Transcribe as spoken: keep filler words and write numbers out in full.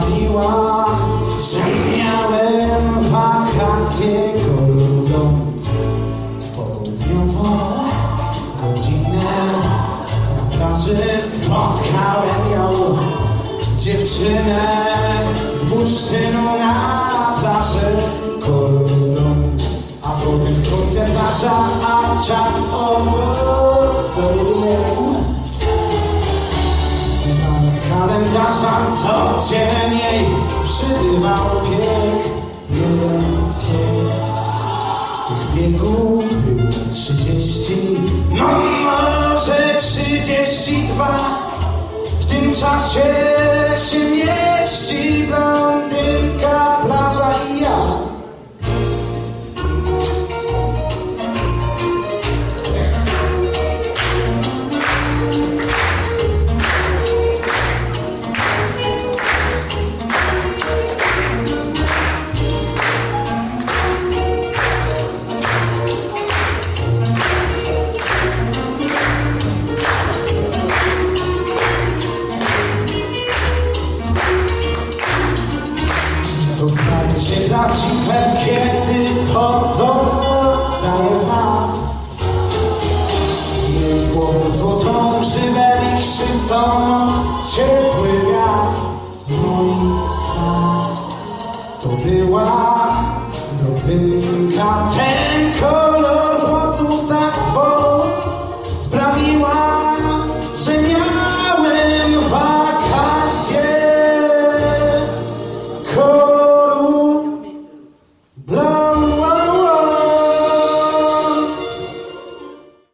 sprawiła, że miałem wakacje kolor blond. W południową godzinę na plaży spotkałem ją, dziewczynę z bursztynu na plaży kolor blond. A potem słońce plaża, a czas obok sobie. Zamiast kalendarza codziennie przybywał bieg, jeden bieg. Tych biegów było trzydzieści, no może trzydzieści dwa. W tym czasie się mieści blondynka, plaża i ja. To staje się prawdziwe, kiedy to zostaje w nas. Jej głowę złotą grzywę i krzycząc ciepły wiatr w moich snach. To była blondynka, ten kolor włosów tak zwą sprawiła, że miałem wakacje. Blood.